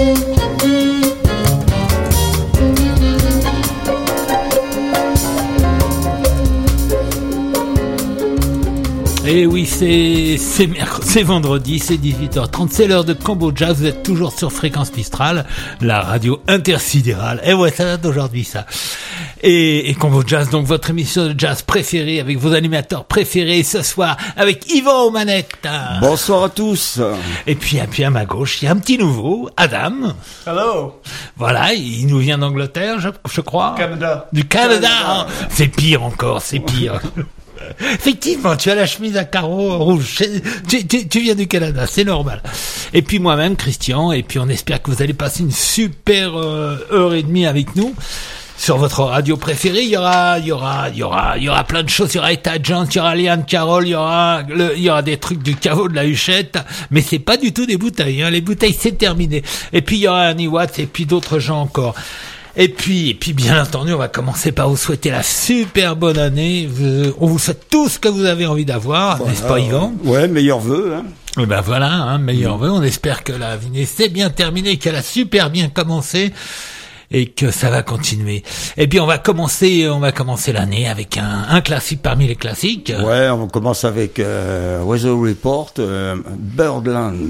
Et oui, c'est vendredi, c'est 18h30, c'est l'heure de Combo Jazz, vous êtes toujours sur Fréquence Mistral, la radio intersidérale. Et ouais, ça date d'aujourd'hui, ça. Et Combo Jazz, donc votre émission de jazz préférée avec vos animateurs préférés ce soir, avec Yvan aux manettes. Bonsoir à tous. Et puis à ma gauche, il y a un petit nouveau, Adam. Hello. Voilà, il nous vient d'Angleterre, je crois. Canada. Du Canada. Hein. C'est pire encore, c'est pire. Effectivement, tu as la chemise à carreaux rouge. Tu viens du Canada, c'est normal. Et puis moi-même, Christian. Et puis on espère que vous allez passer une super heure et demie avec nous sur votre radio préférée. Il y aura plein de choses. Il y aura Etta Jones, il y aura Liane Carroll, il y aura des trucs du caveau de la Huchette. Mais c'est pas du tout des bouteilles. Hein. Les bouteilles, c'est terminé. Et puis il y aura Annie Watts et puis d'autres gens encore. Et puis, bien entendu, on va commencer par vous souhaiter la super bonne année. On vous souhaite tout ce que vous avez envie d'avoir, voilà, n'est-ce pas, Yvan? Ouais, meilleurs vœux, hein. Et ben voilà, hein, meilleurs vœux. On espère que la vie s'est bien terminée, qu'elle a super bien commencé et que ça va continuer. Et puis on va commencer l'année avec un classique parmi les classiques. Ouais, on commence avec Weather Report, Birdland.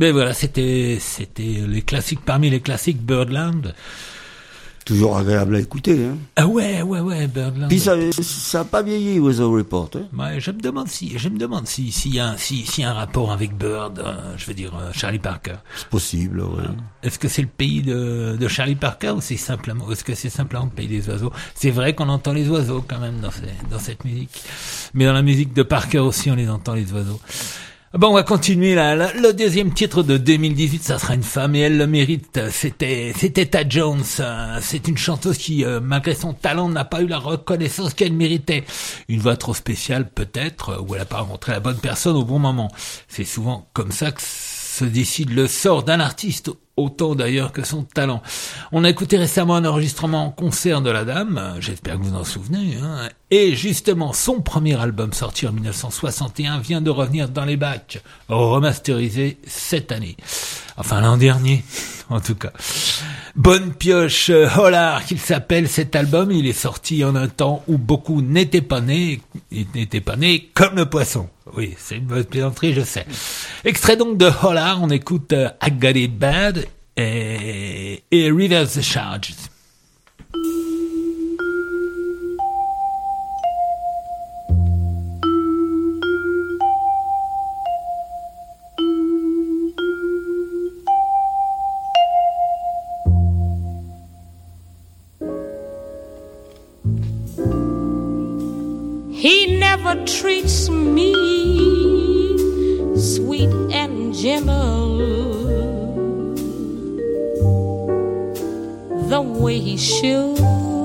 Ben voilà, c'était les classiques, parmi les classiques, Birdland. Toujours agréable à écouter. Hein. Ah ouais, Birdland. Puis ça a pas vieilli, Weather Report. Hein. Ouais, je me demande s'il y a un rapport avec Bird, je veux dire Charlie Parker. C'est possible, ouais. Est-ce que c'est le pays de Charlie Parker ou est-ce que c'est simplement le pays des oiseaux? C'est vrai qu'on entend les oiseaux quand même dans cette musique. Mais dans la musique de Parker aussi, on les entend, les oiseaux. Bon, on va continuer là. Le deuxième titre de 2018, ça sera une femme et elle le mérite. C'était Tad Jones. C'est une chanteuse qui, malgré son talent, n'a pas eu la reconnaissance qu'elle méritait. Une voix trop spéciale peut-être, ou elle n'a pas rencontré la bonne personne au bon moment. C'est souvent comme ça que se décide le sort d'un artiste, autant d'ailleurs que son talent. On a écouté récemment un enregistrement en concert de la dame, j'espère que vous en souvenez, hein, et justement son premier album sorti en 1961 vient de revenir dans les bacs, remasterisé cette année. Enfin l'an dernier, en tout cas. Bonne pioche, Hollard qu'il s'appelle cet album, il est sorti en un temps où beaucoup n'étaient pas nés comme le poisson. Oui, c'est une bonne plaisanterie, je sais. Extrait donc de Hollard, on écoute I Got It Bad et Reverse the Charges. He never treats me sweet and gentle the way he should.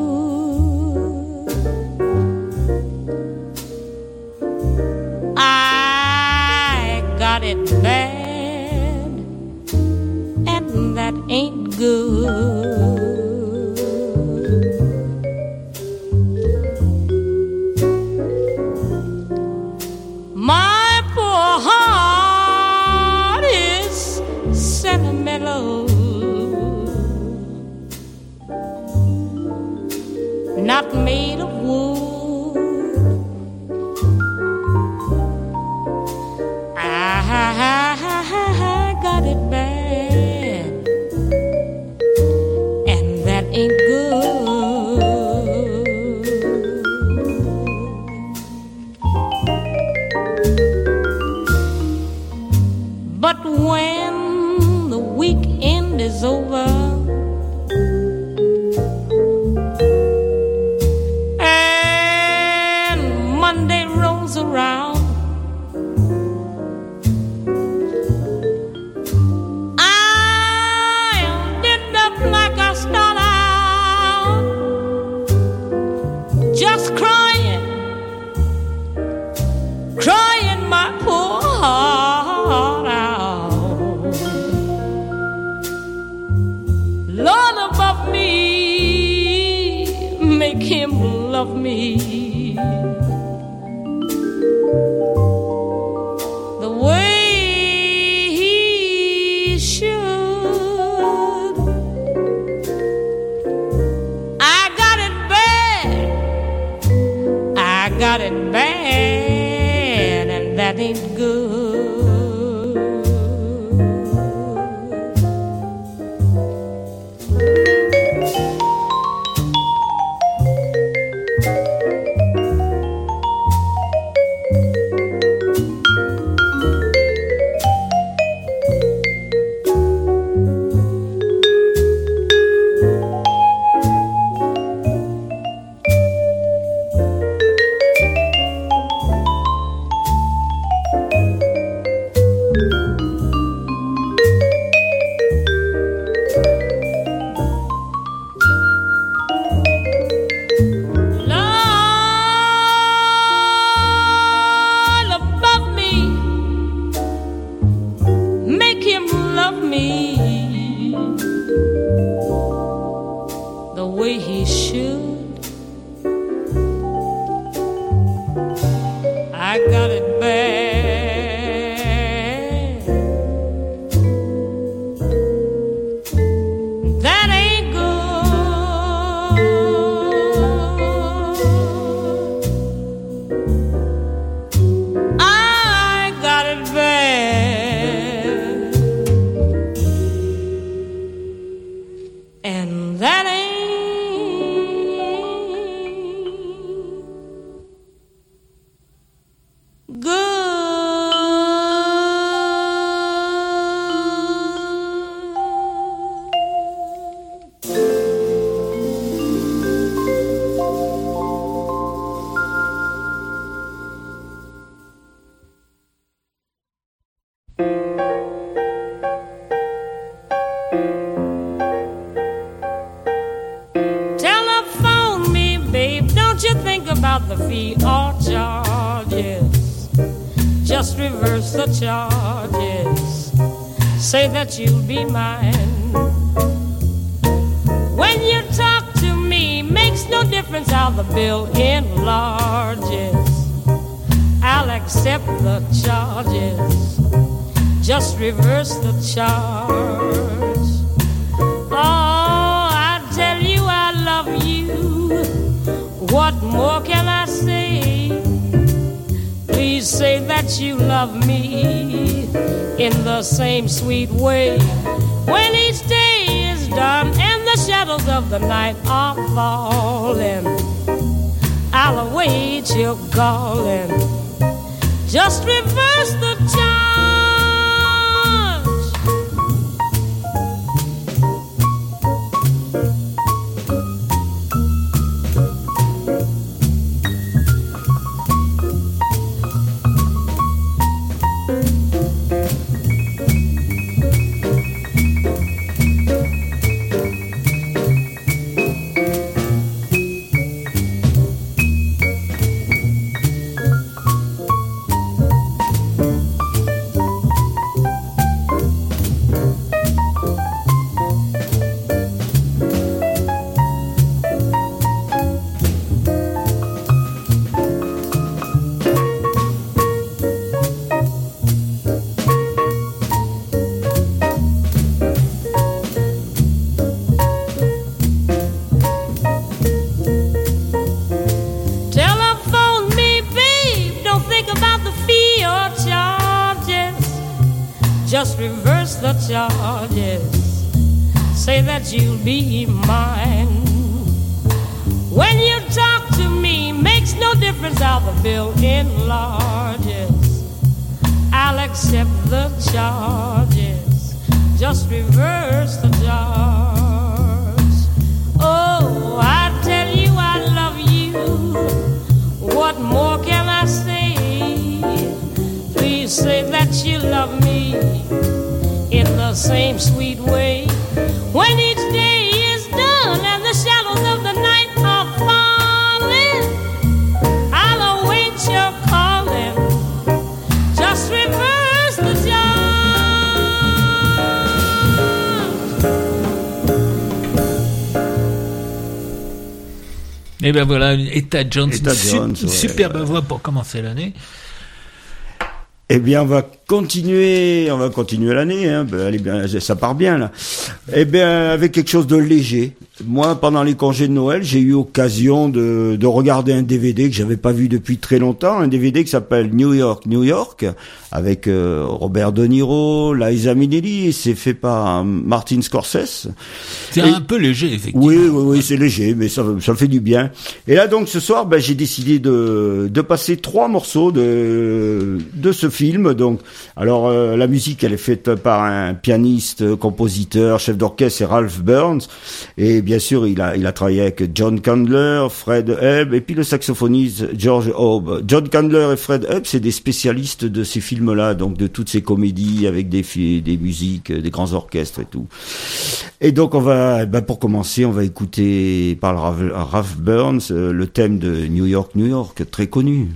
I got it bad, and that ain't good. Not made of wood. I got it bad, and that ain't good. But when the weekend is over, around, I'll end up like I start out, just crying my poor heart out. Lord above me, make him love me the way he should. I got it bad, and that ain't good. that ain't Telephone me, babe, don't you think about the fee or charges. Just reverse the charges. Say that you'll be mine. When you talk to me, makes no difference how the bill enlarges. I'll accept the charges. Just reverse the charge. Oh, I tell you I love you. What more can I say? Please say that you love me in the same sweet way. When each day is done and the shadows of the night are falling, I'll await your calling. Just reverse the charge. Just reverse the charges. Say that you'll be mine. When you talk to me, makes no difference how the bill enlarges. I'll accept the charges. Just reverse the charge. Oh, I tell you I love you. What more can I say? Please say that you love me in the same sweet way. When each day is done and the shadows of the night are falling, I'll await your calling. Just reverse the charge. Et ben voilà, Etta Jones, Etta Jones, une superbe voix pour commencer l'année. Eh bien, on va continuer l'année, hein. Ben, allez bien, ça part bien, là. Eh bien, avec quelque chose de léger. Moi, pendant les congés de Noël, j'ai eu occasion de regarder un DVD que j'avais pas vu depuis très longtemps, un DVD qui s'appelle New York, New York, avec Robert De Niro, Liza Minnelli, et c'est fait par Martin Scorsese. C'est un peu léger, effectivement. Oui, c'est léger, mais ça fait du bien. Et là, donc, ce soir, j'ai décidé de passer 3 morceaux de ce film. Donc, alors, la musique, elle est faite par un pianiste, compositeur, chef d'orchestre, c'est Ralph Burns. Et bien sûr, il a travaillé avec John Candler, Fred Hebb, et puis le saxophoniste George Hope. John Candler et Fred Hebb, c'est des spécialistes de ces films-là, donc de toutes ces comédies avec des musiques, des grands orchestres et tout. Et donc, on va, pour commencer, on va écouter par Ralph Burns le thème de New York, New York, très connu.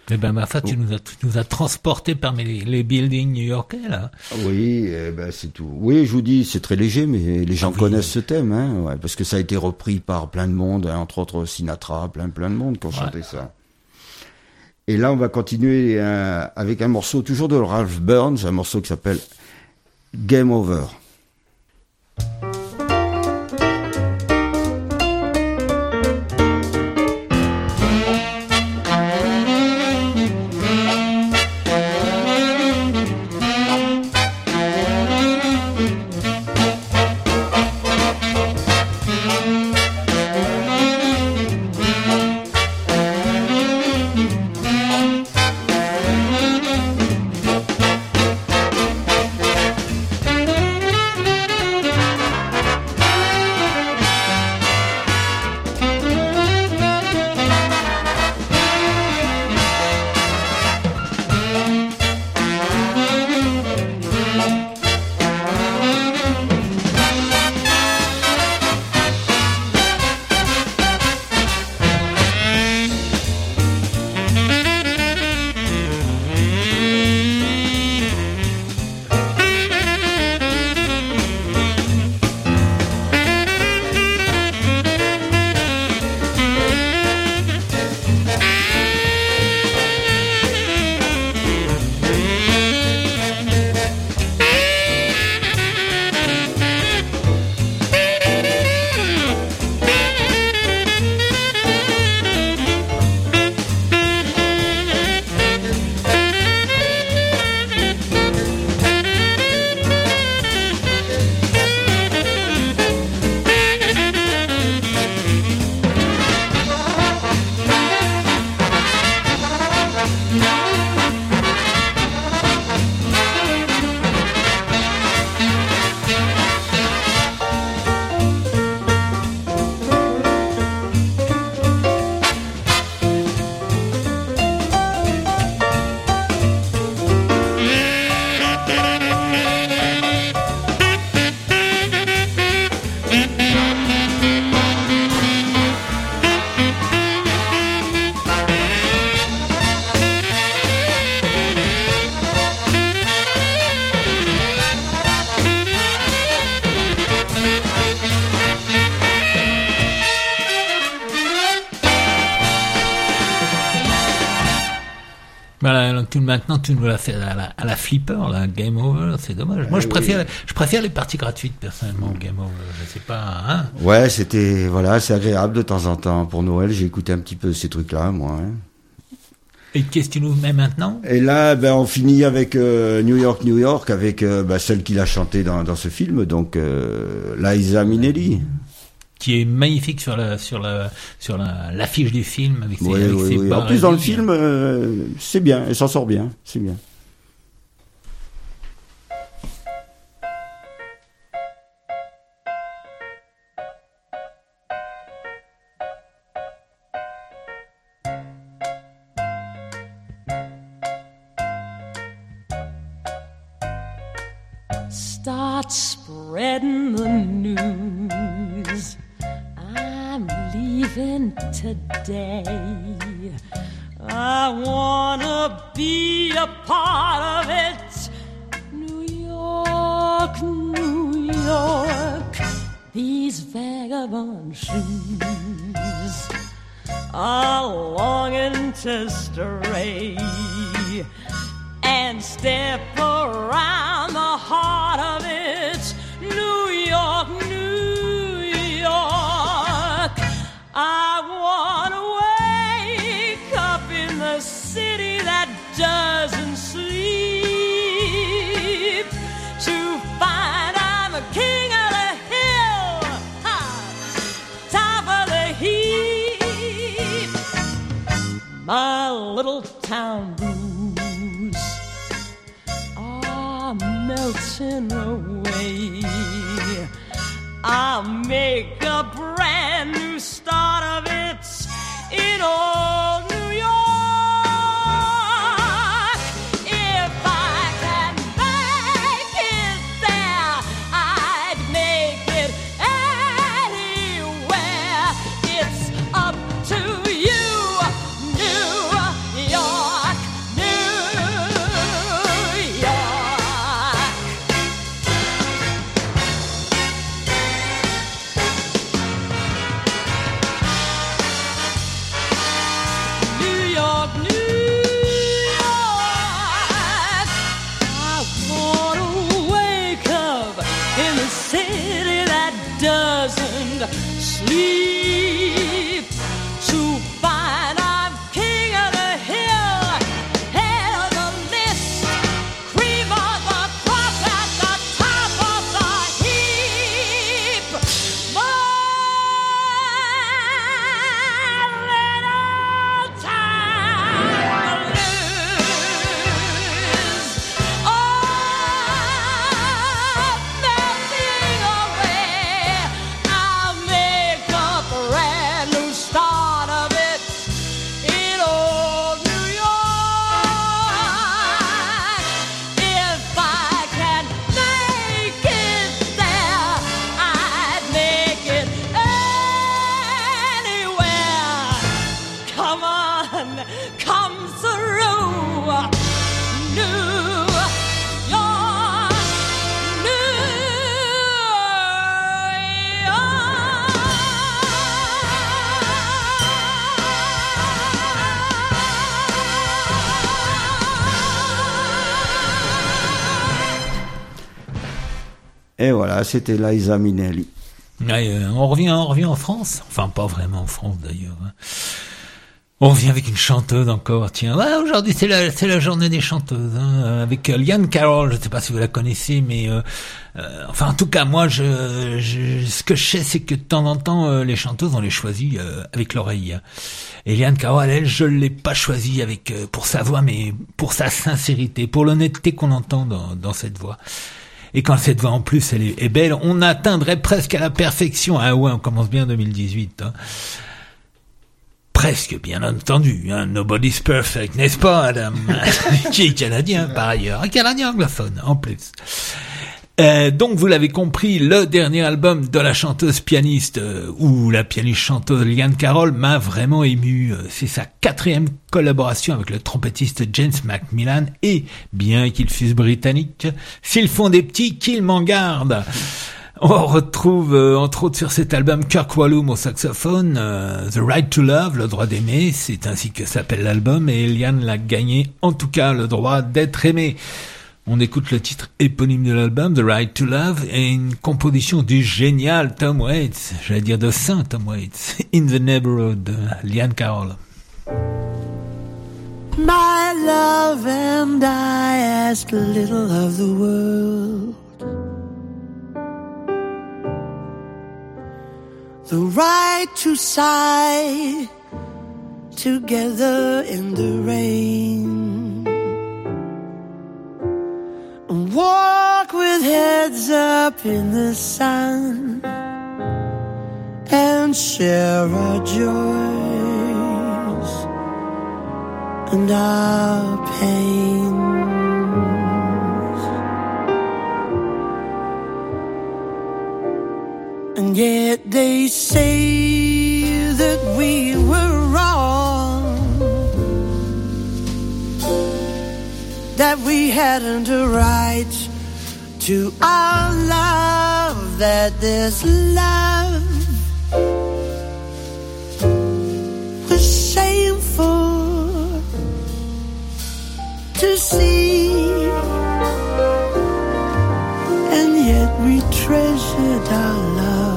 Eh ben, ma foi, tu nous as transporté parmi les buildings new-yorkais, là. Oui, c'est tout. Oui, je vous dis, c'est très léger, mais les gens oui. connaissent ce thème, hein, ouais, parce que ça a été repris par plein de monde, hein, entre autres Sinatra, plein de monde qui ont chanté ça. Et là, on va continuer avec un morceau toujours de Ralph Burns, un morceau qui s'appelle Game Over. Maintenant, tu nous l'as fait à la flipper, là, Game Over, c'est dommage. Moi, je préfère les parties gratuites, personnellement, Game Over. Je sais pas, hein. Ouais, c'est agréable de temps en temps. Pour Noël, j'ai écouté un petit peu ces trucs-là, moi, hein. Et qu'est-ce que tu nous mets maintenant? Et là, on finit avec New York, avec celle qu'il a chantée dans ce film, donc Liza Minnelli. Qui est magnifique sur l'affiche du film avec ses, oui, avec oui, ses oui. barres. En plus, dans le film, c'est bien, elle s'en sort bien, c'est bien. Start spreading the news. I'm leaving today. I wanna be a part of it. New York, New York, these vagabond shoes are longing to stray and step around the heart of it. New York, New York, I wanna wake up in the city that doesn't sleep, to find I'm a king of the hill, top of the heap. My little town blues are melting away. I'll make a brand new start of it in old New York. If I can make it there, I'd make it anywhere. It's up to you, New York. city that doesn't sleep, to find I'm king of the hill, head of the list, cream of the crop at the top of the heap. My little time to lose. Oh, melting away, I'll make a brand new start of it in old New York. If I can make it there, I'd make it anywhere. Come on, come through. New York, New Et voilà, c'était Liza Minnelli. Ouais, on revient en France. Enfin, pas vraiment en France d'ailleurs. Hein. On revient avec une chanteuse encore. Tiens, ouais, aujourd'hui c'est la journée des chanteuses. Hein, avec Liane Carroll. Je ne sais pas si vous la connaissez, mais enfin en tout cas moi, ce que je sais, c'est que de temps en temps les chanteuses on les choisit avec l'oreille. Et Liane Carroll, elle, je l'ai pas choisie avec pour sa voix, mais pour sa sincérité, pour l'honnêteté qu'on entend dans cette voix. Et quand cette voix en plus elle est belle, on atteindrait presque à la perfection. Ah ouais, on commence bien 2018. Hein. Presque, bien entendu. Hein. Nobody's perfect, n'est-ce pas, Adam? Qui est canadien par ailleurs, un canadien anglophone en plus. Donc vous l'avez compris, le dernier album de la chanteuse pianiste ou la pianiste chanteuse Liane Carroll m'a vraiment ému. C'est sa 4e collaboration avec le trompettiste James Macmillan et, bien qu'ils fussent britanniques, s'ils font des petits, qu'ils m'en gardent. On retrouve entre autres sur cet album Kirk Whalum au saxophone, The Right to Love, le droit d'aimer, c'est ainsi que s'appelle l'album, et Liane l'a gagné en tout cas le droit d'être aimé. On écoute le titre éponyme de l'album, The Right to Love, et une composition du génial Tom Waits, j'allais dire de Saint Tom Waits, In the Neighborhood, de Liane Carroll. My love and I ask little of the world, the right to sigh together in the rain, and walk with heads up in the sun, and share our joys and our pains. And yet they say that we were wrong, that we hadn't a right to our love, that this love was shameful to see. And yet we treasured our love,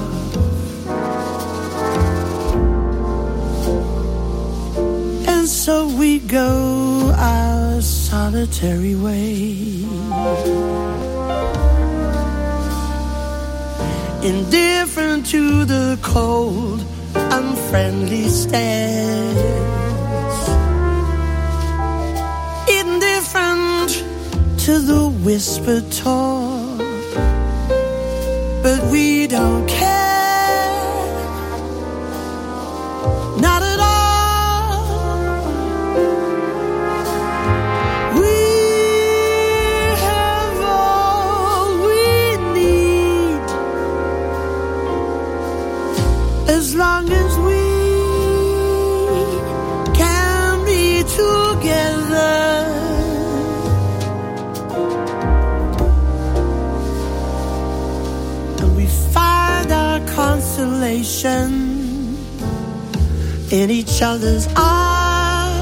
and so we go our solitary way, indifferent to the cold, unfriendly stance, indifferent to the whispered talk, but we don't care, not at all. We have all we need, as long as we can be together. And we find our consolation in each other's arms.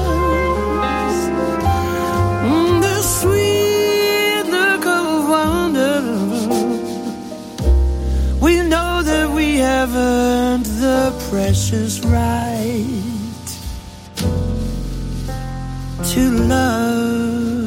The sweet look of wonder We know that we have earned the precious right to love.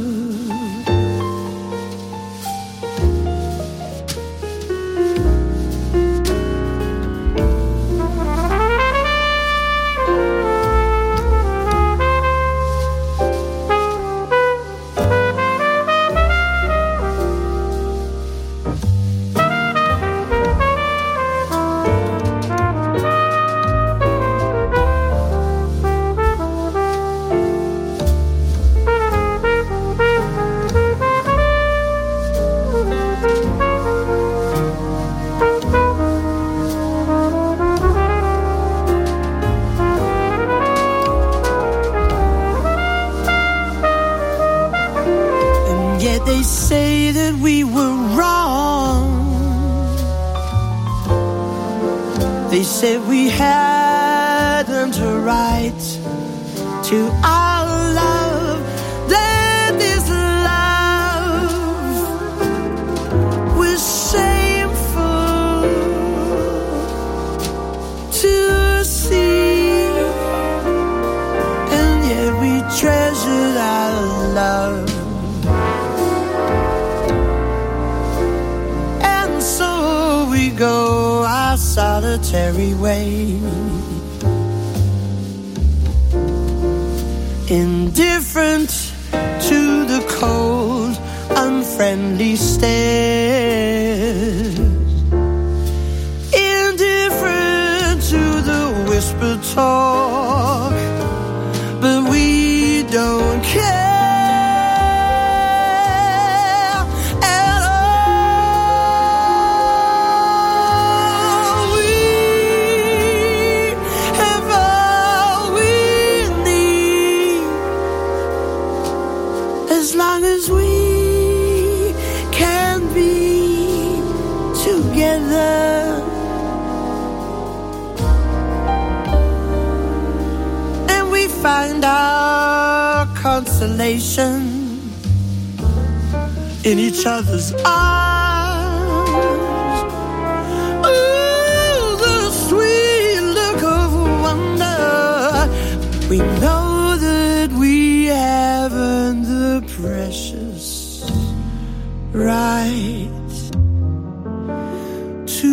They say that we were wrong. They said we hadn't a right to our love. That this love was shameful to see, and yet we treasured our love. Go our solitary way, indifferent to the cold, unfriendly stares, indifferent to the whispered talk, but we don't care. As long as we can be together, and we find our consolation in each other's arms. Ooh, the sweet look of wonder. We know that we have earned the precious right to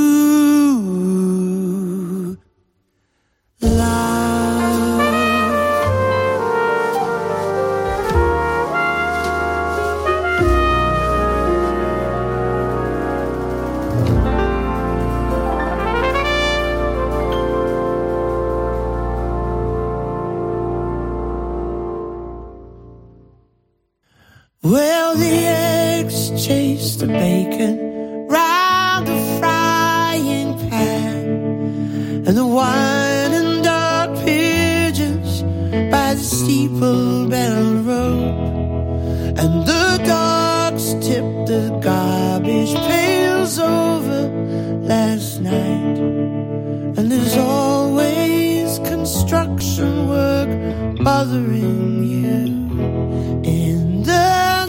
Well, the eggs chase the bacon round the frying pan, and the wine and dark pigeons by the steeple bell rope, and the dogs tipped the garbage pails over last night, and there's always construction work bothering you in the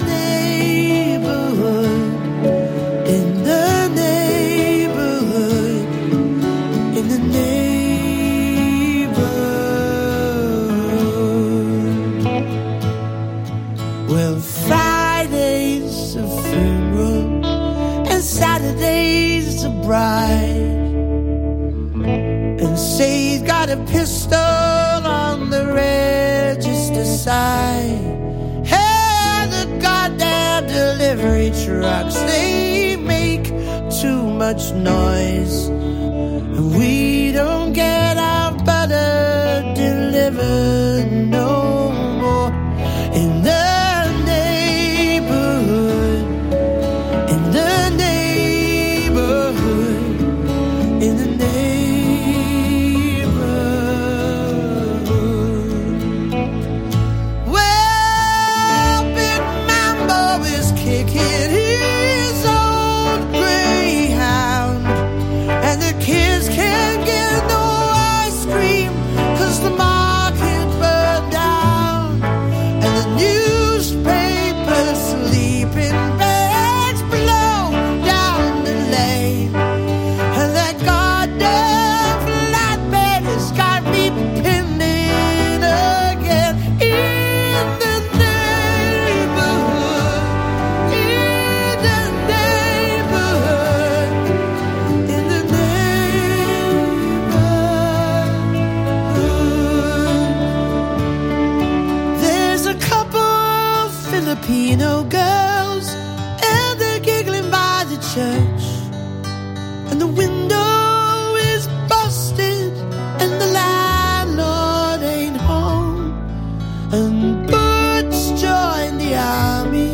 bride, and say he's got a pistol on the register side. Hey, the goddamn delivery trucks, they make too much noise, and we don't get our butter delivered no more in the kids can't get no ice cream 'cause the market the window is busted and the landlord ain't home, and Bert's joined the army.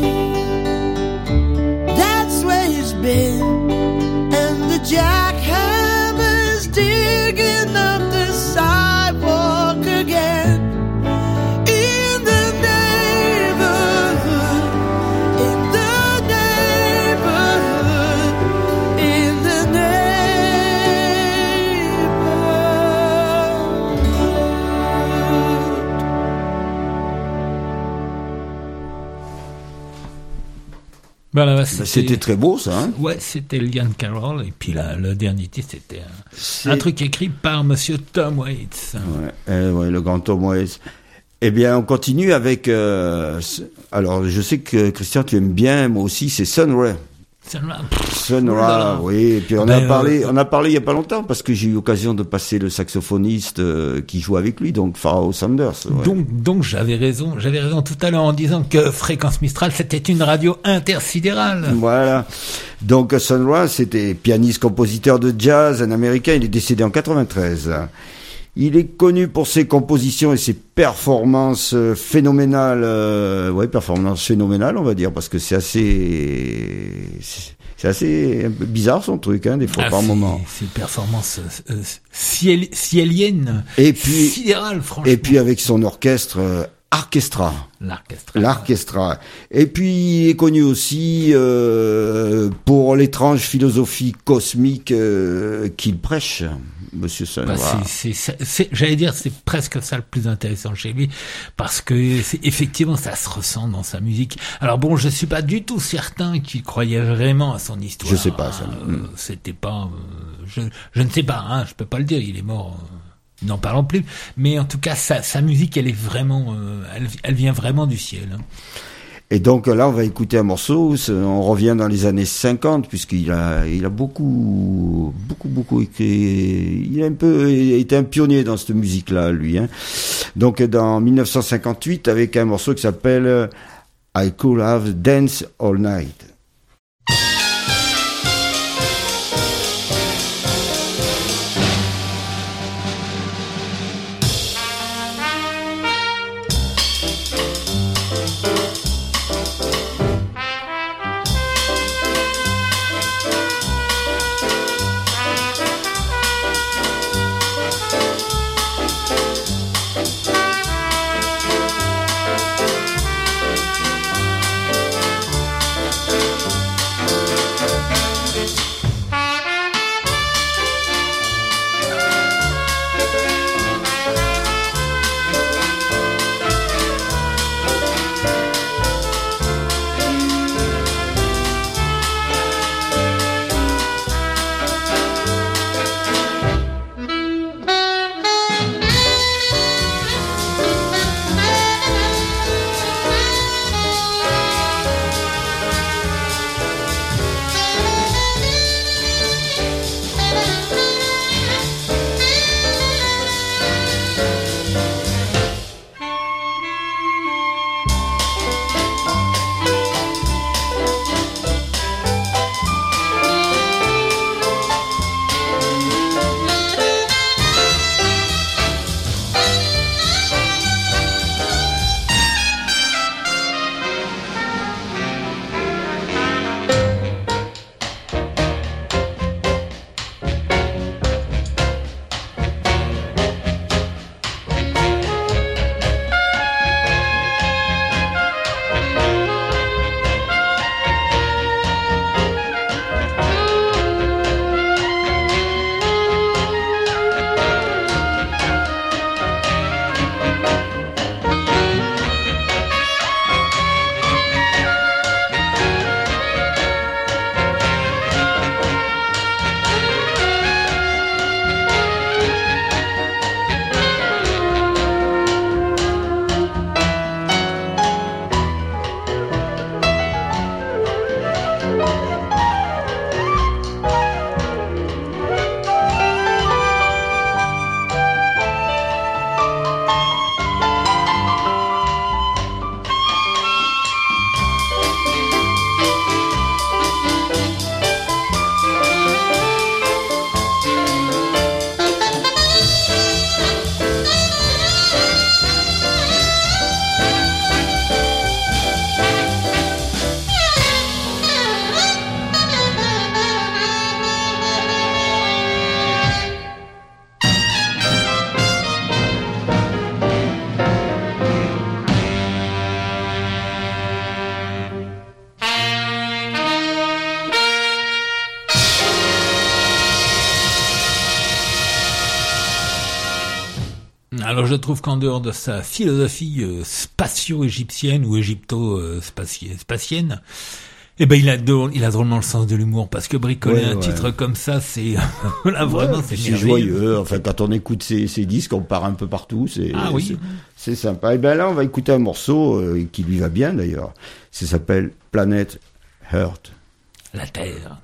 That's where he's been, and the jackhammer's digging up the sidewalk again. In the neighborhood, in the neighborhood, in the neighborhood. Voilà, C'était très beau, ça. Hein. Ouais, c'était Liam Carroll, et puis là, le dernier titre, c'était un truc écrit par Monsieur Tom Waits. Ouais, le grand Tom Waits. Eh bien, on continue avec. Alors, je sais que Christian, tu aimes bien, moi aussi, c'est Sun Ra. Sun Ra, oui. Et puis on a parlé il y a pas longtemps parce que j'ai eu l'occasion de passer le saxophoniste qui joue avec lui, donc Pharoah Sanders. Ouais. Donc j'avais raison tout à l'heure en disant que Fréquence Mistral c'était une radio intersidérale. Voilà. Donc Sun Ra, c'était pianiste, compositeur de jazz, un Américain. Il est décédé en 93. Il est connu pour ses compositions et ses performances phénoménales. Performances phénoménales, on va dire, parce que c'est assez un peu bizarre son truc, hein, des fois par moment. C'est une performance cielienne, et puis sidérale, franchement. Et puis avec son orchestre. L'orchestra. Et puis il est connu aussi pour l'étrange philosophie cosmique qu'il prêche, Monsieur Sun Ra. J'allais dire, c'est presque ça le plus intéressant chez lui, parce que effectivement ça se ressent dans sa musique. Alors bon, je suis pas du tout certain qu'il croyait vraiment à son histoire. Je sais pas ça. C'était pas, je ne sais pas, hein, je peux pas le dire, il est mort. N'en parlons plus, mais en tout cas sa musique elle est vraiment elle vient vraiment du ciel. Et donc là on va écouter un morceau, on revient dans les années 50 puisqu'il a beaucoup écrit, il a un peu été un pionnier dans cette musique là lui, hein. Donc dans 1958 avec un morceau qui s'appelle I Could Have Danced All Night. Alors je trouve qu'en dehors de sa philosophie spatio-égyptienne ou égypto-spatienne, eh ben il a drôlement le sens de l'humour, parce que bricoler un titre comme ça, c'est là vraiment c'est joyeux. Enfin, quand on écoute ces disques, on part un peu partout, c'est sympa. Et ben là, on va écouter un morceau qui lui va bien d'ailleurs. Ça s'appelle Planet Earth. La Terre.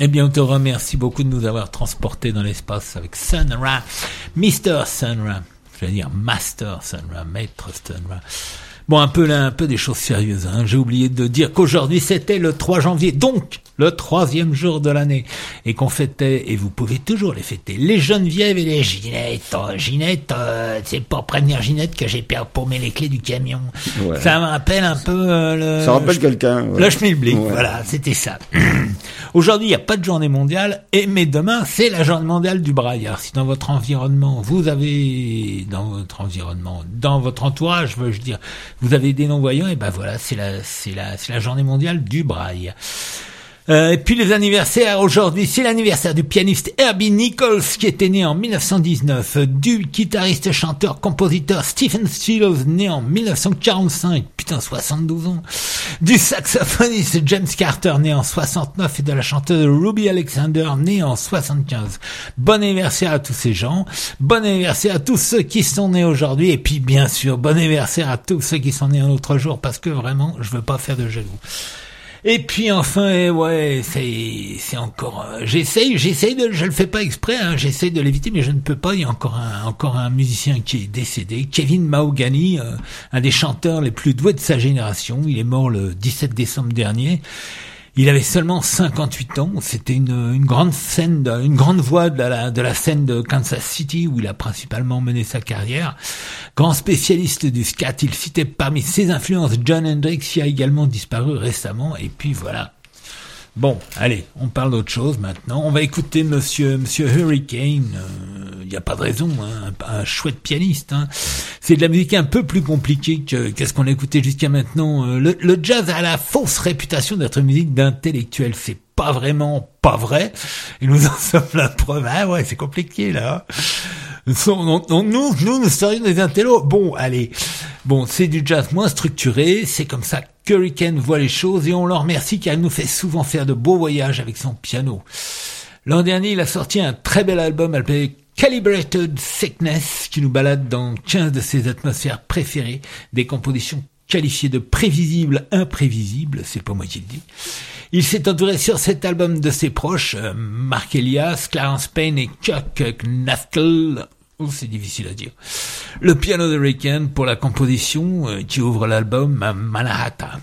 Eh bien, on te remercie beaucoup de nous avoir transportés dans l'espace avec Sun Ra, Mr. Sun Ra. Je vais dire Master Sun Ra, Maître Sun Ra. Bon, un peu des choses sérieuses, hein. J'ai oublié de dire qu'aujourd'hui c'était le 3 janvier, donc le 3e jour de l'année, et qu'on fêtait, et vous pouvez toujours les fêter, les Geneviève et les Ginette. Ginette, c'est pour prévenir Ginette que j'ai paumé les clés du camion. Ouais. Ça me rappelle un peu ça rappelle quelqu'un. Ouais. Le Schmilblick, ouais. Voilà, c'était ça. Aujourd'hui, il n'y a pas de journée mondiale, mais demain, c'est la journée mondiale du braille. Alors, si dans votre environnement, dans votre entourage, veux-je dire, vous avez des non-voyants, et ben voilà, c'est la journée mondiale du braille. Et puis les anniversaires aujourd'hui, c'est l'anniversaire du pianiste Herbie Nichols qui était né en 1919, du guitariste, chanteur, compositeur Stephen Stills né en 1945, 72 ans, du saxophoniste James Carter né en 69 et de la chanteuse Ruby Alexander née en 75. Bon anniversaire à tous ces gens, bon anniversaire à tous ceux qui sont nés aujourd'hui et puis bien sûr bon anniversaire à tous ceux qui sont nés un autre jour parce que vraiment je veux pas faire de jaloux. Et puis enfin, ouais, c'est encore. J'essaye je le fais pas exprès, hein, j'essaye de l'éviter, mais je ne peux pas. Il y a encore un musicien qui est décédé, Kevin Mahogany, un des chanteurs les plus doués de sa génération. Il est mort le 17 décembre dernier. Il avait seulement 58 ans. C'était une grande voix de la scène de Kansas City où il a principalement mené sa carrière. Grand spécialiste du scat, il citait parmi ses influences Jon Hendricks qui a également disparu récemment. Et puis voilà. Bon, allez, on parle d'autre chose maintenant. On va écouter Monsieur Hurricane. Il n'y a pas de raison, hein, un chouette pianiste. Hein. C'est de la musique un peu plus compliquée qu'est-ce qu'on a écouté jusqu'à maintenant. Le jazz a la fausse réputation d'être une musique d'intellectuel. C'est pas vraiment pas vrai. Et nous en sommes la preuve. Ah ouais, c'est compliqué là. Nous serions des intellos. Bon, allez. Bon, c'est du jazz moins structuré. C'est comme ça qu'Hurricane voit les choses et on le remercie car il nous fait souvent faire de beaux voyages avec son piano. L'an dernier, il a sorti un très bel album appelé Calibrated Sickness qui nous balade dans 15 de ses atmosphères préférées, des compositions qualifiées de prévisibles, imprévisibles, c'est pas moi qui le dis. Il s'est entouré sur cet album de ses proches, Mark Elias, Clarence Payne et Chuck Knafkel. Oh, c'est difficile à dire. Le piano de Hurricane pour la composition qui ouvre l'album Manhattan.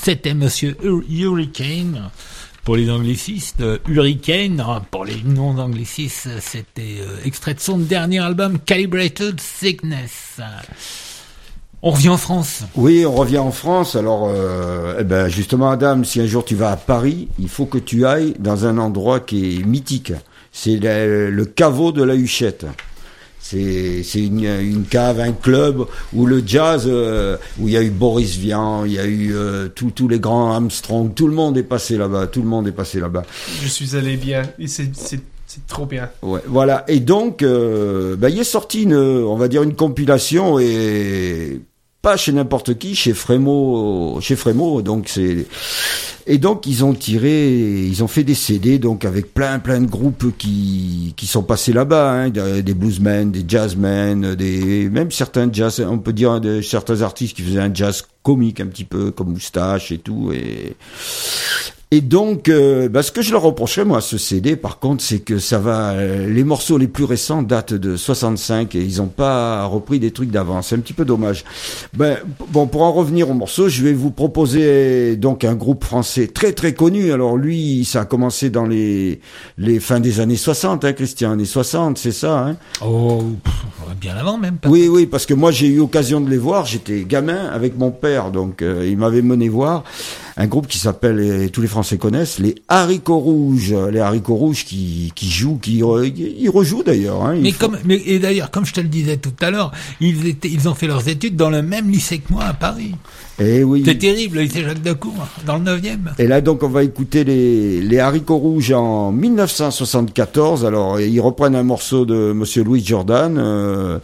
C'était Monsieur Hurricane pour les anglicistes, Hurricane pour les non-anglicistes, c'était extrait de son dernier album Calibrated Sickness. On revient en France. Oui, on revient en France. Alors, justement, Adam, si un jour tu vas à Paris, il faut que tu ailles dans un endroit qui est mythique. C'est le caveau de la Huchette. C'est une cave, un club où le jazz, où il y a eu Boris Vian, il y a eu tous les grands Armstrong, tout le monde est passé là-bas. Je suis allé bien. Et c'est trop bien. Ouais, voilà. Et donc, il est sorti on va dire une compilation et pas chez n'importe qui, chez Frémo, donc et donc ils ont fait des CD donc avec plein de groupes qui sont passés là-bas, hein, des bluesmen, des jazzmen, même certains jazz, on peut dire certains artistes qui faisaient un jazz comique un petit peu comme Moustache et tout et donc, ce que je leur reprocherais, moi, à ce CD, par contre, c'est que les morceaux les plus récents datent de 65 et ils ont pas repris des trucs d'avant. C'est un petit peu dommage. Pour en revenir aux morceaux, je vais vous proposer donc un groupe français très très connu. Alors lui, ça a commencé dans les fins des années 60, hein, Christian, années 60, c'est ça, hein? Oh, bien avant même. Oui, parce que moi j'ai eu occasion de les voir. J'étais gamin avec mon père, donc il m'avait mené voir un groupe qui s'appelle, et tous les Français connaissent, les Haricots Rouges. Les Haricots Rouges qui jouent, ils rejouent d'ailleurs. Hein, et d'ailleurs, comme je te le disais tout à l'heure, ils ont fait leurs études dans le même lycée que moi à Paris. Et oui. C'est terrible, le lycée Jacques Decour, dans le 9e. Et là, donc, on va écouter les Haricots Rouges en 1974. Alors, ils reprennent un morceau de Monsieur Louis Jordan,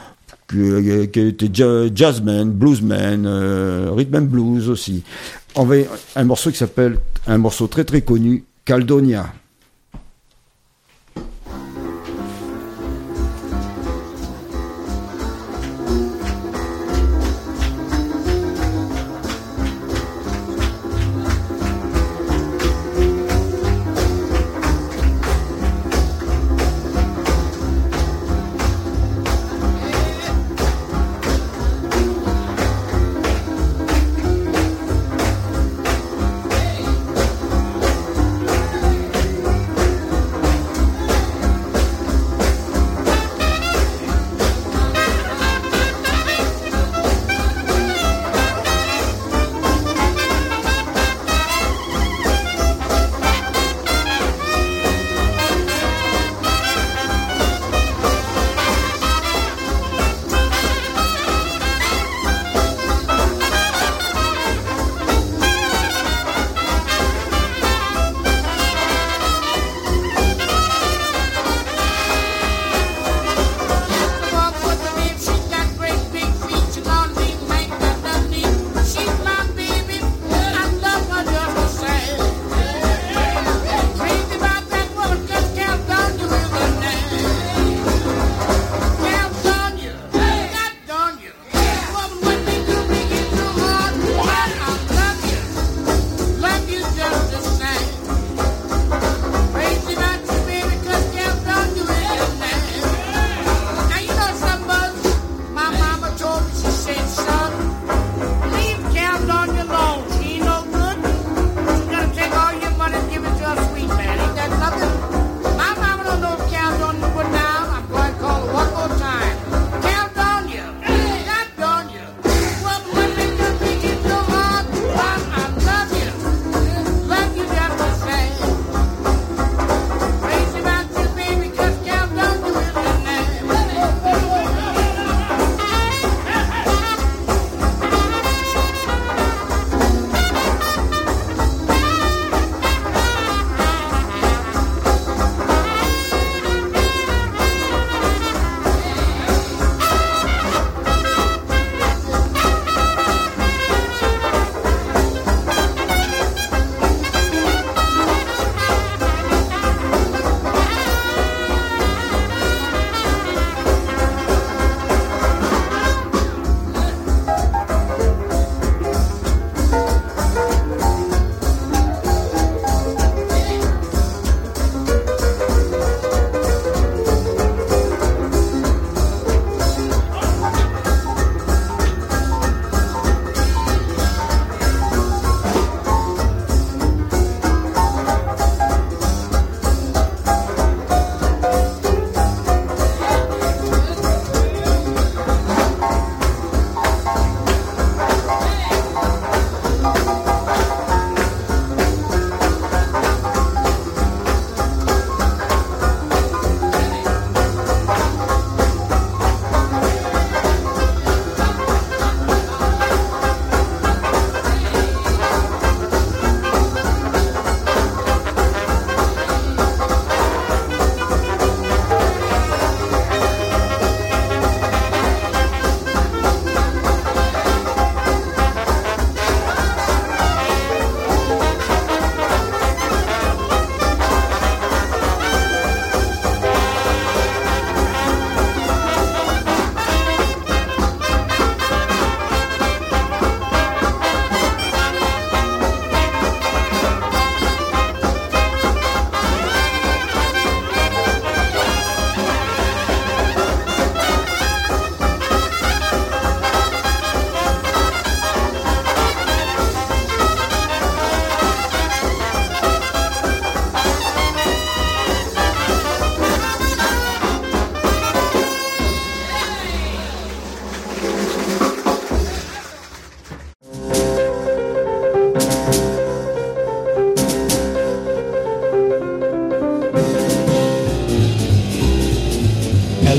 qui était jazzman, bluesman, rhythm and blues aussi. On va un morceau qui s'appelle, un morceau très très connu, Caldonia.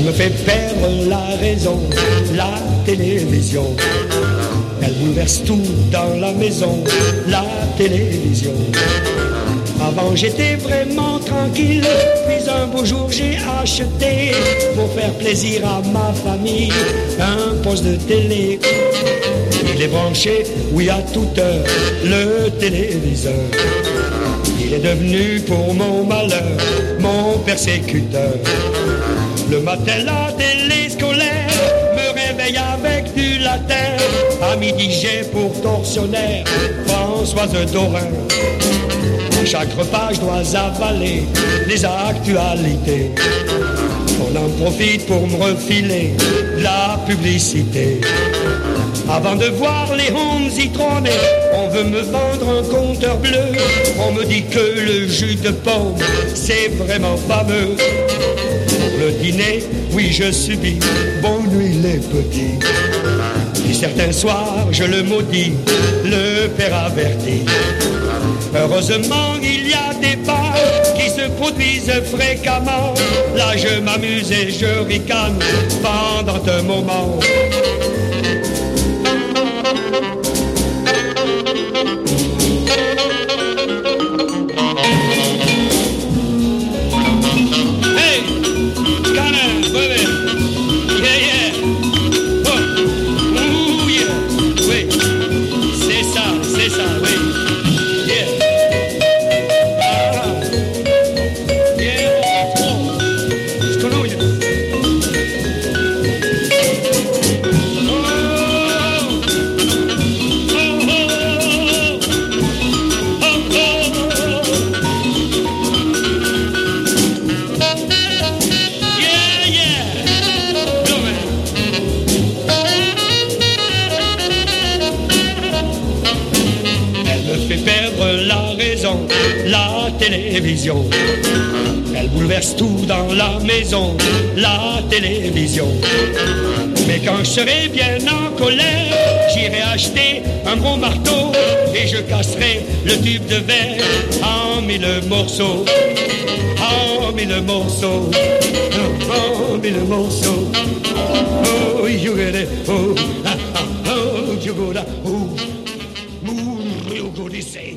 me fait perdre la raison, la télévision. Elle bouleverse tout dans la maison, la télévision. Avant j'étais vraiment tranquille, puis un beau jour j'ai acheté, pour faire plaisir à ma famille, un poste de télé. Il est branché, oui à toute heure, le téléviseur. Il est devenu pour mon malheur, mon persécuteur. Le matin la télé scolaire me réveille avec du latin. À midi j'ai pour tortionnaire Françoise Dorin. À chaque repas je dois avaler les actualités. On en profite pour me refiler la publicité. Avant de voir les Homes citronner, on veut me vendre un compteur bleu. On me dit que le jus de pomme, c'est vraiment fameux. Pour le dîner, oui je subis, bonne nuit les petits. Puis certains soirs, je le maudis, le père averti. Heureusement, il y a des bars qui se produisent fréquemment. Là, je m'amuse et je ricane pendant un moment. Hey, Connor, baby, yeah, yeah, oh, ooh, yeah, oui, c'est ça, oui. La télévision, elle bouleverse tout dans la maison, la télévision. Mais quand je serai bien en colère, j'irai acheter un gros marteau et je casserai le tube de verre en mille morceaux, en mille morceaux, en mille morceaux. Oh, you get it, oh, oh, you go da, oh, you go to say.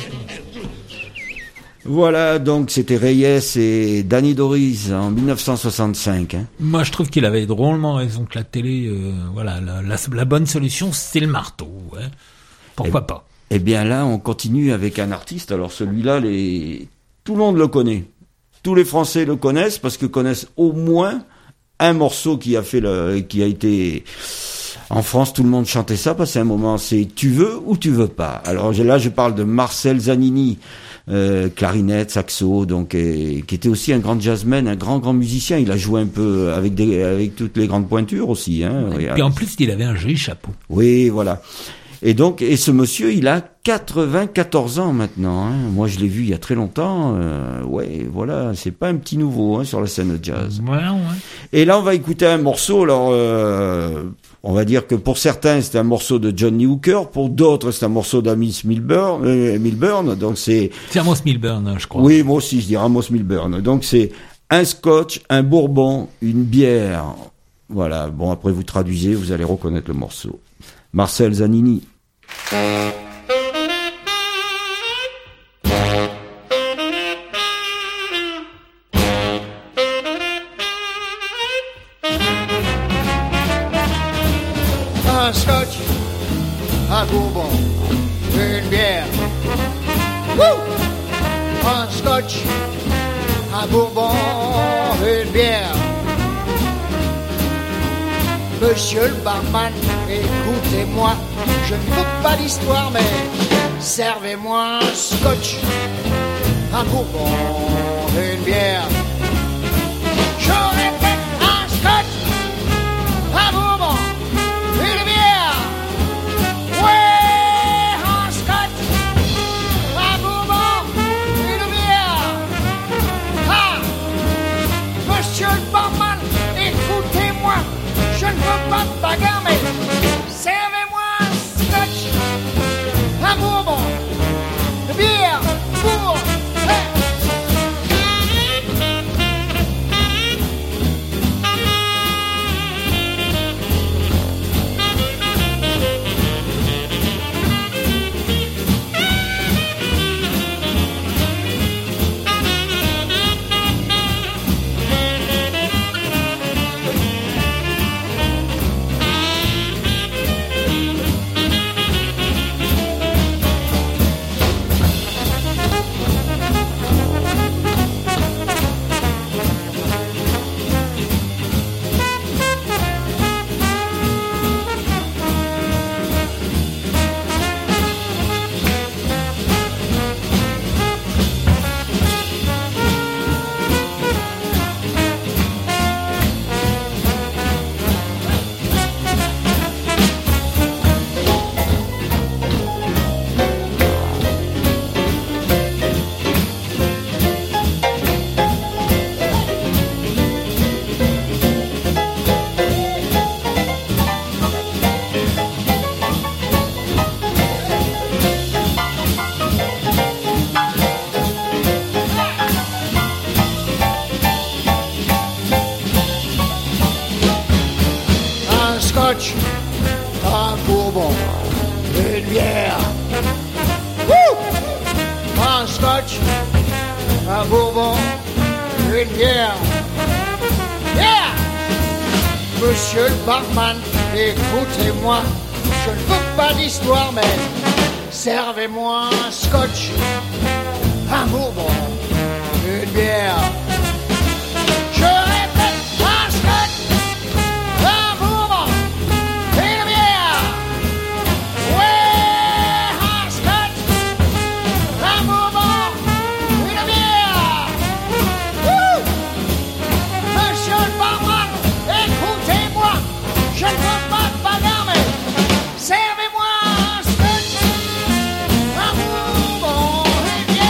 Voilà, donc c'était Reyes et Danny Doris en 1965. Hein. Moi, je trouve qu'il avait drôlement raison que la télé, voilà, la bonne solution, c'est le marteau. Ouais. Pourquoi pas ? Eh bien là, on continue avec un artiste. Alors celui-là, tout le monde le connaît. Tous les Français le connaissent parce qu'ils connaissent au moins un morceau qui a été... En France, tout le monde chantait ça parce qu'à un moment, c'est « Tu veux ou tu veux pas ». Alors là, je parle de Marcel Zanini. Clarinette, saxo, donc qui était aussi un grand jazzman, un grand musicien. Il a joué un peu avec toutes les grandes pointures aussi. Hein, et puis en plus, il avait un joli chapeau. Oui, voilà. Et ce monsieur, il a 94 ans maintenant. Hein. Moi, je l'ai vu il y a très longtemps. Ouais, voilà, c'est pas un petit nouveau sur la scène de jazz. Ouais. Et là, on va écouter un morceau. Alors, on va dire que pour certains, c'est un morceau de Johnny Hooker. Pour d'autres, c'est un morceau d'Amos Milburn. Donc c'est Amos Milburn, je crois. Oui, moi aussi, je dirais Amos Milburn. Donc c'est un scotch, un bourbon, une bière. Voilà. Bon, après vous traduisez, vous allez reconnaître le morceau. Marcel Zanini. Un scotch, un bourbon, une bière. Wouh! Un scotch, un bourbon, une bière. Monsieur le barman, écoutez-moi, je ne veux pas d'histoire, mais servez-moi un scotch, un bourbon, une bière. Je répète, un scotch, un bourbon, une bière. Ouais, un scotch, un bourbon, une bière. Ah, monsieur le barman, écoutez-moi. Je ne veux pas de bagarre, mais servez-moi un scotch, un bourbon, une bière, pour... scotch, un bourbon, une bière. Wouh! Un scotch, un bourbon, une bière. Yeah! Monsieur le barman, écoutez-moi, je ne veux pas d'histoire, mais servez-moi un scotch, un bourbon, une bière. Je répète, un scotch, un bourbon, une bière. Ouais, un scotch, un bourbon, une bière. Wouh! Monsieur le barman, écoutez-moi, je ne veux pas de bagarre, mais servez-moi un scotch, un bourbon, une bière.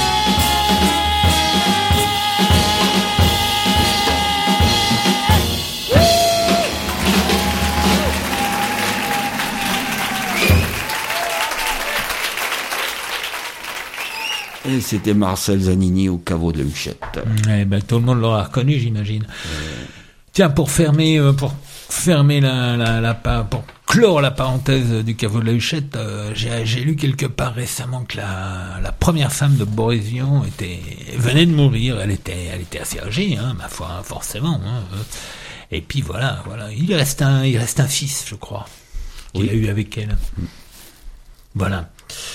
Et c'était Marcel Zanini au caveau de la Huchette. Eh ben, tout le monde l'aura reconnu, j'imagine. Tiens, pour fermer pour clore la parenthèse du caveau de la Huchette, j'ai lu quelque part récemment que la première femme de Boris Vian venait de mourir. Elle était assez âgée, hein, ma foi, forcément. Hein. Et puis voilà. Il reste un fils, je crois, qu'il a eu avec elle. Voilà.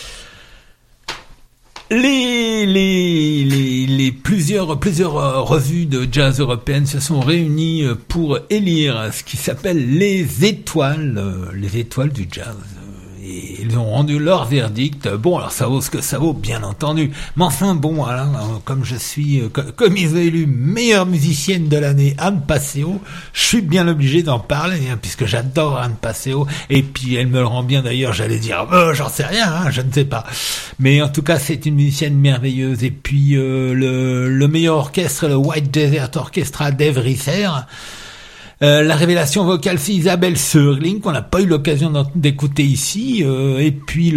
Les plusieurs revues de jazz européennes se sont réunies pour élire ce qui s'appelle les étoiles du jazz. Et ils ont rendu leur verdict. Bon, alors ça vaut ce que ça vaut, bien entendu. Mais enfin, bon, voilà, comme ils ont élu meilleure musicienne de l'année, Anne Passeo, je suis bien obligé d'en parler, hein, puisque j'adore Anne Passeo. Et puis, elle me le rend bien d'ailleurs, j'allais dire, j'en sais rien, hein, je ne sais pas. Mais en tout cas, c'est une musicienne merveilleuse. Et puis, le meilleur orchestre, le White Desert Orchestra d'Eve Risser. La révélation vocale, c'est Isabelle Sörling, qu'on n'a pas eu l'occasion d'écouter ici. Et puis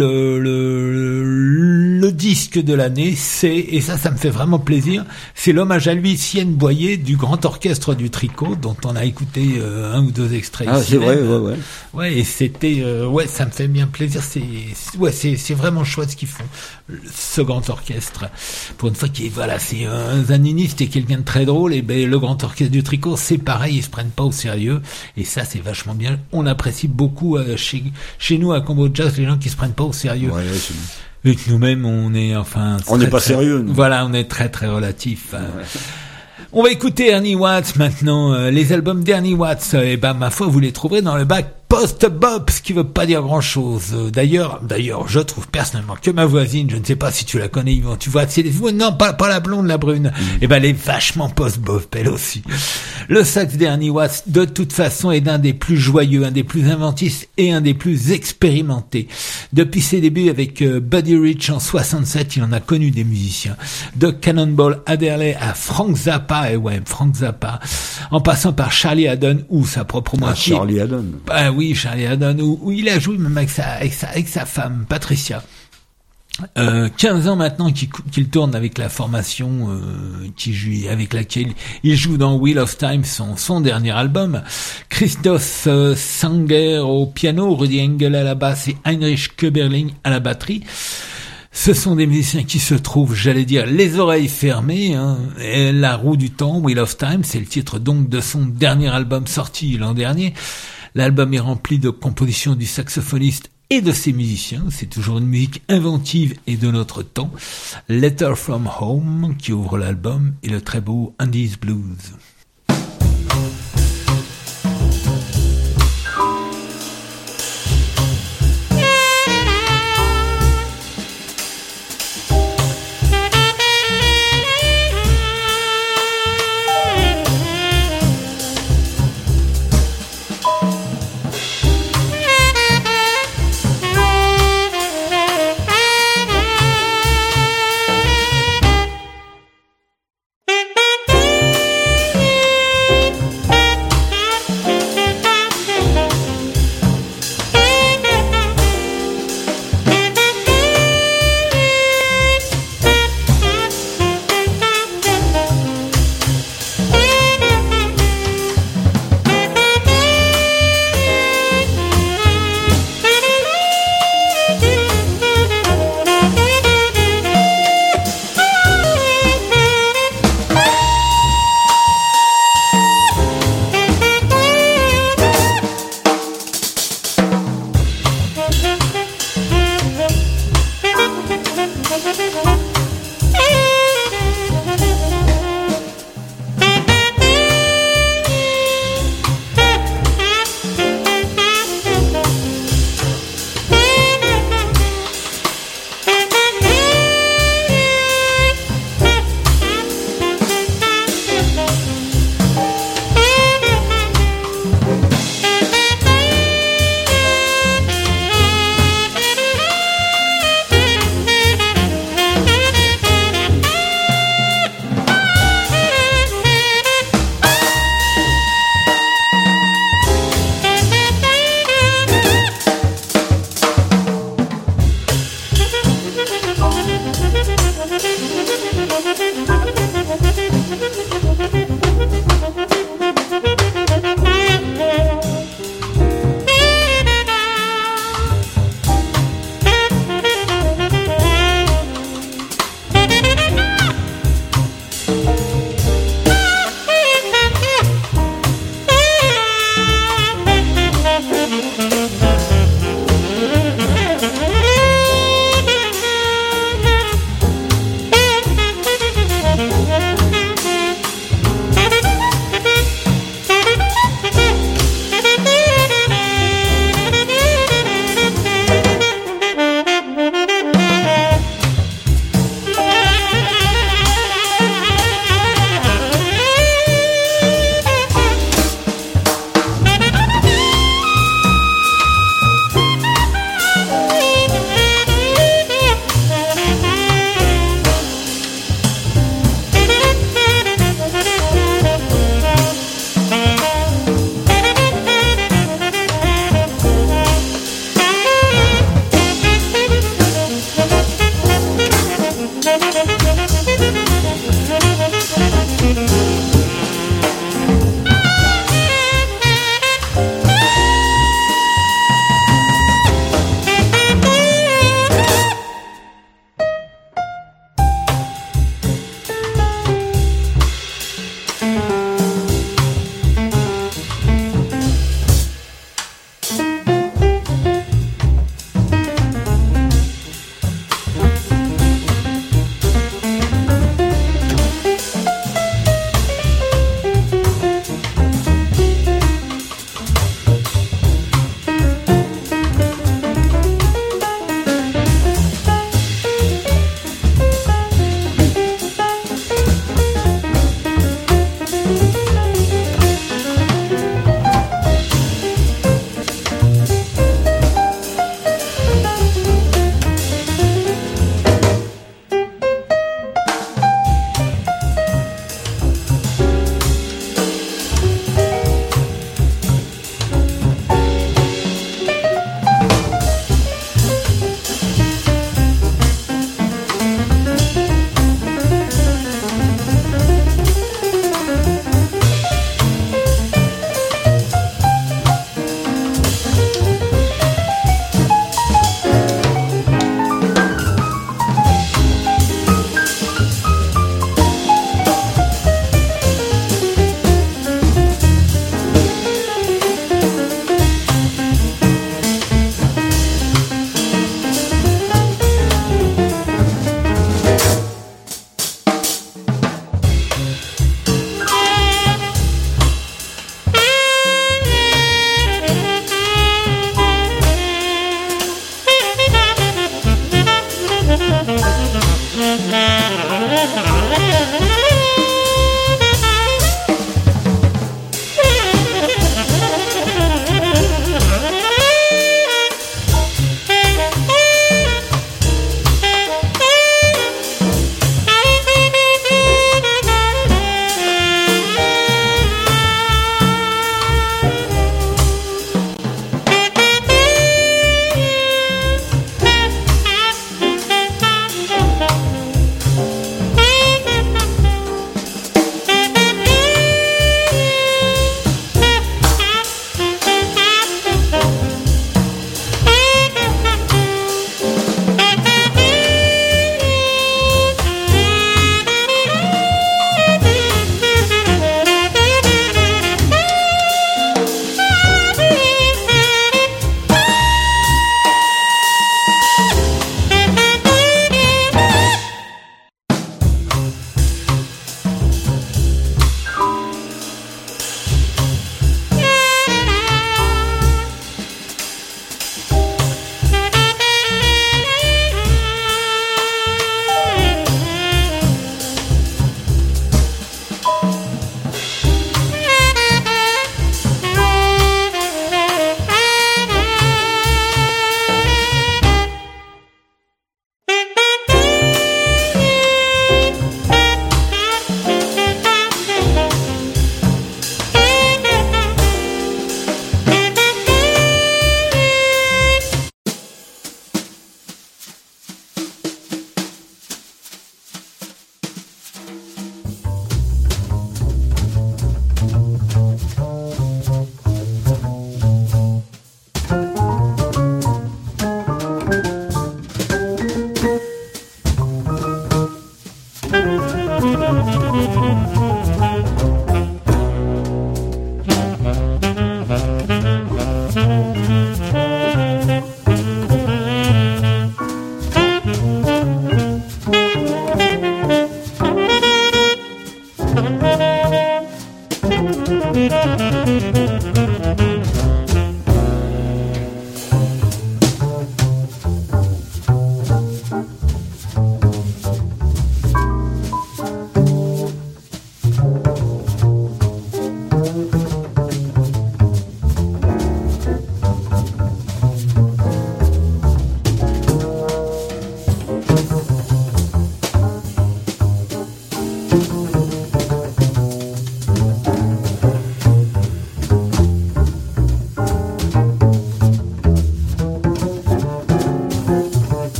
le disque de l'année, et ça me fait vraiment plaisir, c'est l'hommage à Lucienne Boyer du Grand Orchestre du Tricot, dont on a écouté un ou deux extraits. Ah, c'est vrai, ouais. Ouais, et c'était, ça me fait bien plaisir. C'est vraiment chouette ce qu'ils font, ce Grand Orchestre. Pour une fois c'est un Zanini, c'était quelqu'un de très drôle. Et ben le Grand Orchestre du Tricot, c'est pareil, ils se prennent pas au sérieux, et ça c'est vachement bien. On apprécie beaucoup chez nous à Combo Jazz les gens qui se prennent pas au sérieux. Ouais, et que nous-mêmes on n'est pas sérieux. Nous. Voilà, on est très très relatif. Ouais. On va écouter Ernie Watts maintenant. Les albums d'Ernie Watts, ma foi, vous les trouverez dans le bac post-bop, ce qui veut pas dire grand-chose. D'ailleurs, je trouve personnellement que ma voisine, je ne sais pas si tu la connais, Yvan, tu vois, non, pas la blonde, la brune. Elle est vachement post-bop, elle aussi. Le sax d'Ernie Watts, de toute façon, est d'un des plus joyeux, un des plus inventifs et un des plus expérimentés. Depuis ses débuts avec Buddy Rich en 67, il en a connu des musiciens. De Cannonball Adderley à Frank Zappa, Frank Zappa, en passant par Charlie Haddon ou sa propre moitié. Charlie Haddon. Oui, Charlie Haddon, où il a joué même avec sa femme, Patricia. 15 ans maintenant qu'il tourne avec la formation avec laquelle il joue dans Wheel of Time, son dernier album. Christoph Sanger au piano, Rudi Engel à la basse et Heinrich Köberling à la batterie. Ce sont des musiciens qui se trouvent, j'allais dire, les oreilles fermées, hein. Et la roue du temps, Wheel of Time, c'est le titre donc de son dernier album sorti l'an dernier. L'album est rempli de compositions du saxophoniste et de ses musiciens. C'est toujours une musique inventive et de notre temps. Letter from Home, qui ouvre l'album, et le très beau Andy's Blues.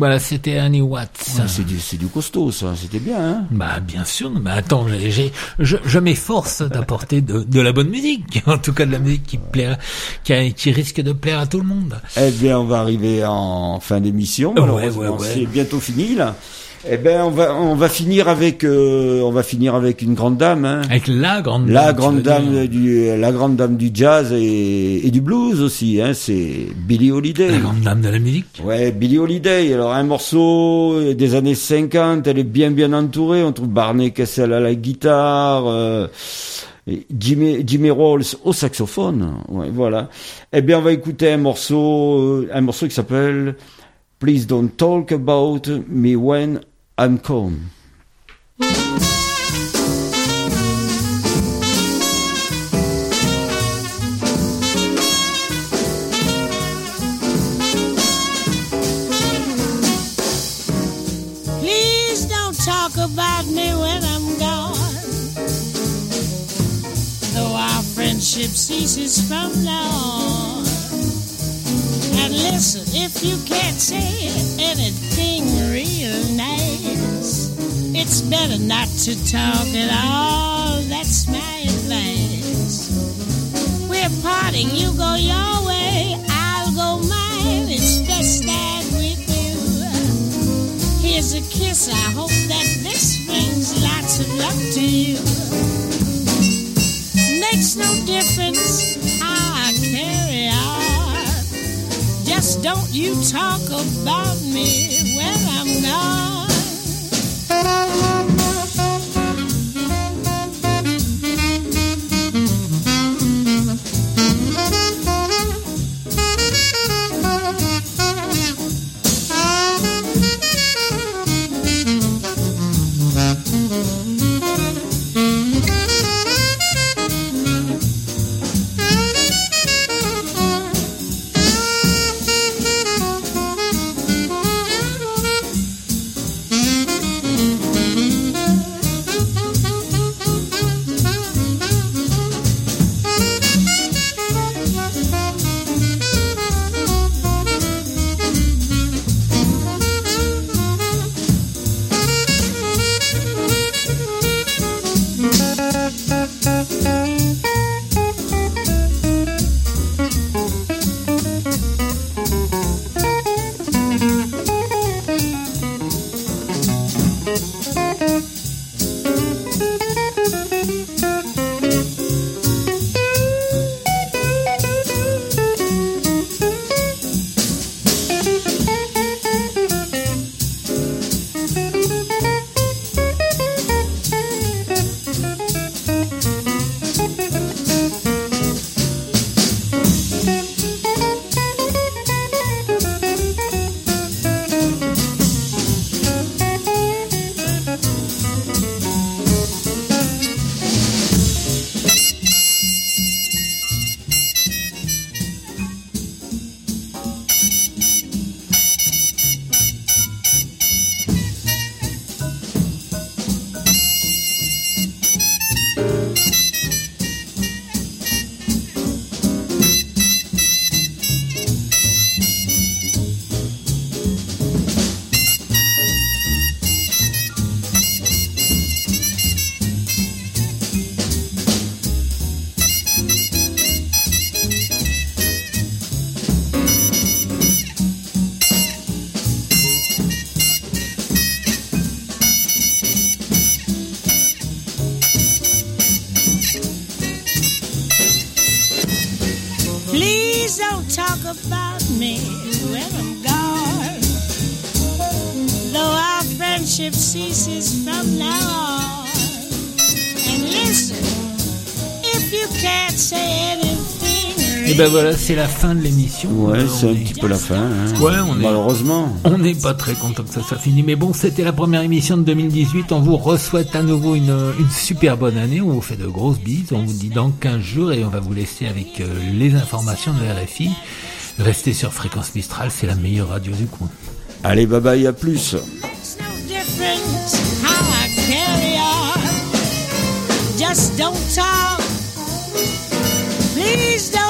Voilà, c'était Annie Watts. Ouais, c'est du costaud, ça. C'était bien, hein. Bah, bien sûr. Mais attends, je m'efforce d'apporter de la bonne musique. En tout cas, de la musique qui risque de plaire à tout le monde. Eh bien, on va arriver en fin d'émission. Malheureusement, c'est bientôt fini, là. Eh ben, on va finir avec une grande dame, hein. Avec la grande dame du jazz et du blues aussi, hein. C'est Billie Holiday. La grande dame de la musique. Ouais, Billie Holiday. Alors, un morceau des années 50, elle est bien entourée. On trouve Barney Kessel à la guitare, Jimmy Rolls au saxophone. Ouais, voilà. Eh bien, on va écouter un morceau qui s'appelle Please Don't Talk About Me When I'm Calm. Please don't talk about me when I'm gone. Though our friendship ceases from now on. And listen, if you can't say anything real nice, it's better not to talk at all. That's my advice. We're parting, you go your way, I'll go mine. It's best that we do. Here's a kiss, I hope that this brings lots of luck to you. Makes no difference how I carry on. Just don't you talk about me when I'm gone. Please don't talk about me when I'm gone. Though our friendship ceases from now on. And listen, if you can't say anything. Et ben voilà, c'est la fin de l'émission. Ouais, c'est un petit peu la fin. Hein. Ouais, malheureusement. On n'est pas très content que ça soit fini. Mais bon, c'était la première émission de 2018. On vous souhaite à nouveau une super bonne année. On vous fait de grosses bises. On vous dit dans 15 jours et on va vous laisser avec les informations de RFI. Restez sur Fréquence Mistral, c'est la meilleure radio du coin. Allez, bye bye, à plus. Just don't talk. Please don't.